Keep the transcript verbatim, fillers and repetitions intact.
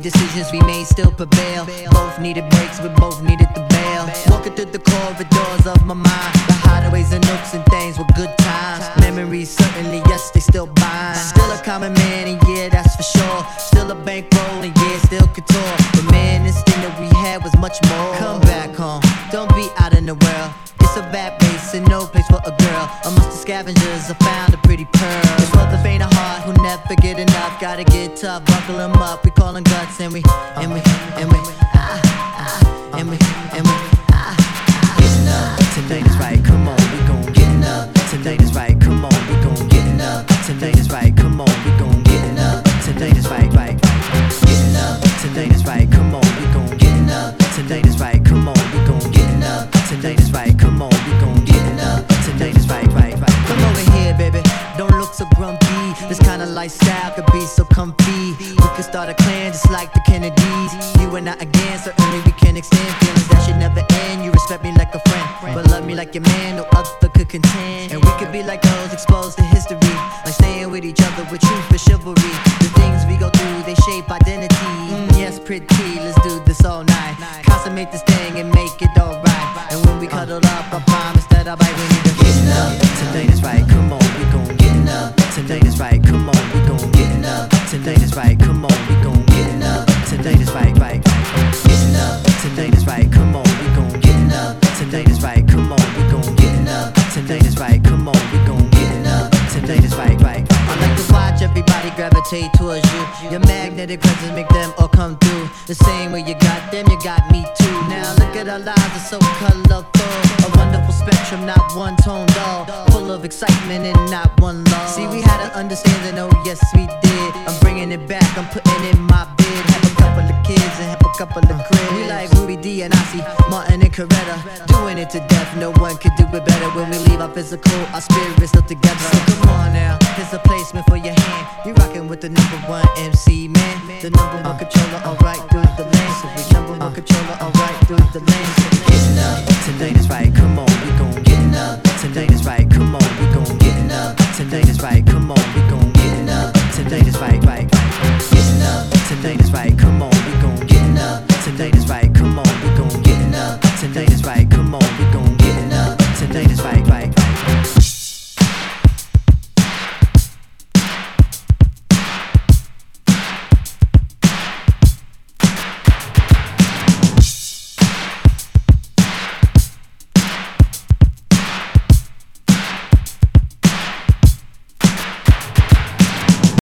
decisions we made still prevail. Both needed breaks, we both needed the bail. Walking through the corridors of my mind, the hideaways and nooks and things were good times. Memories certainly, yes, they still bind. Still a common man, and yeah, that's for sure. Still a bankroll, and yeah, still couture. But man, this thing that we had was much more. Come back home, don't be out in the world. It's a bad place and no place for a girl. Amongst the scavengers I found a pretty pearl. It's for the faint of heart who never get enough. Gotta get tough, buckle them up. We callin' guts and we, and we, and we, ah, ah, and we, and we, ah, ah. Getting up, tonight is right, come on, we gon' getting up. Tonight is right, come on, we gon' getting up. Tonight is right, come on, we gon' getting up. Tonight is right, right, getting up. Tonight is right, come on, we gon' getting up. Tonight is right, come on, we gon' getting up. Tonight is right, come on, we gon' getting up. Tonight is right, right, right. Come over here, baby, don't look so grumpy. This kind of lifestyle could be so comfy. We could start a clan just like the Kennedys. You and I again, certainly we can extend feelings that should never end. You respect me like a friend, but love me like your man, no other could contend. And we could be like those exposed to history, like staying with each other with truth and chivalry. The things we go through, they shape identity. Mm, yes, pretty, let's do this all night. Consummate this thing and make it alright. And when we cuddle up, I promise that I'll bite. We need to get up. Tonight is right, come on, we gon' get up. Tonight is right, come on, we gon' get up. Tonight is right, come on, we gon' get up. Tonight is right, right, getting up. Tonight is right, come on, we gon' get up. Tonight is right, come on, we gon' get up. Tonight is right, come on, we gon' get up. Tonight is right, right. I like to watch everybody gravitate towards you. Your magnetic presence make them all come through. The same way you got them, you got me too. Now look at our lives, it's so colorful. A wonderful spectrum, not one tone dull. Full of excitement and not one love. See, we had an understanding, oh yes we did. I'm bringing it back, I'm putting in my bid. Have a couple of kids and have a couple of cribs. We like Ruby D and Ossie, Martin and Coretta. Doing it to death, no one could do it better. When we leave our physical, our spirits still together. So come on now, here's a placement for your hand. You rockin' with the number one M C, man. The number one controller, alright through the lane. So we number one controller, alright through the lane. So getting up, tonight is right, come on.